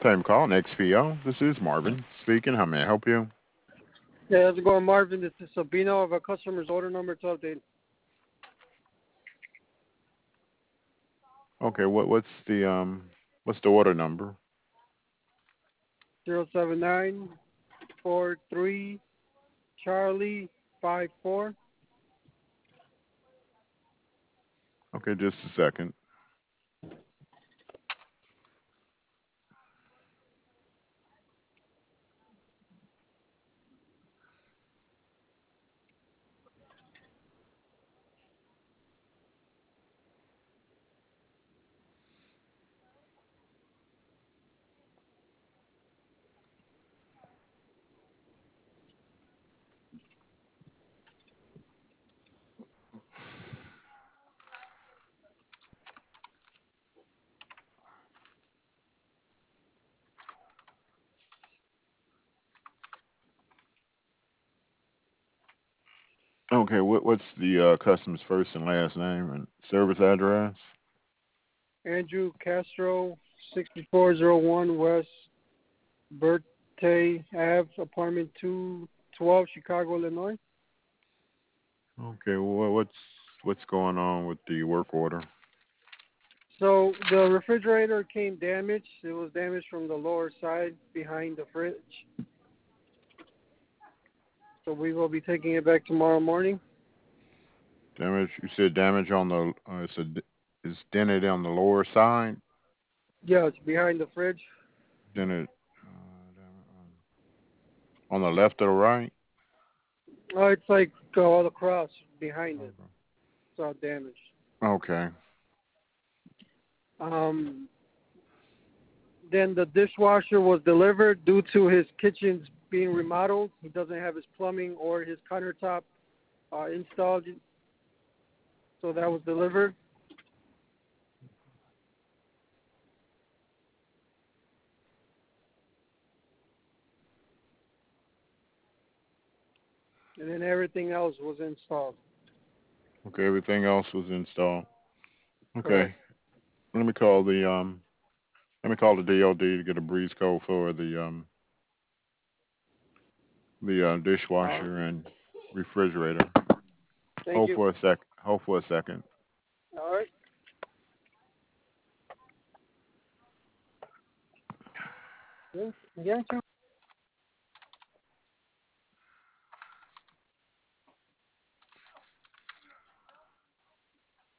Time call, next PO. This is Marvin speaking. How may I help you? Yeah, how's it going, Marvin? This is Sabino of a customer's order number to update. Okay, what's the order number? 07943 Charlie 54. Okay, just a second. Okay, what's the customer's first and last name and service address? Andrew Castro, 6401 West Birthday Ave, apartment 212, Chicago, Illinois. Okay, what's going on with the work order? So the refrigerator came damaged. It was damaged from the lower side behind the fridge. So we will be taking it back tomorrow morning. Damage. You said damage on the. It's dented on the lower side. Yeah, it's behind the fridge. Dented on the left or the right. Oh, it's like all across behind it. It's all damaged. Okay. Um, then the dishwasher was delivered due to his kitchen's being remodeled. He doesn't have his plumbing or his countertop installed, so that was delivered. And then everything else was installed. Okay. Everything else was installed. Correct. Okay. Let me call the Let me call the DOD to get a breeze code for the Uh, dishwasher and refrigerator. Thank Hold you. for a sec. Hold for a second. All right. Yeah, yeah,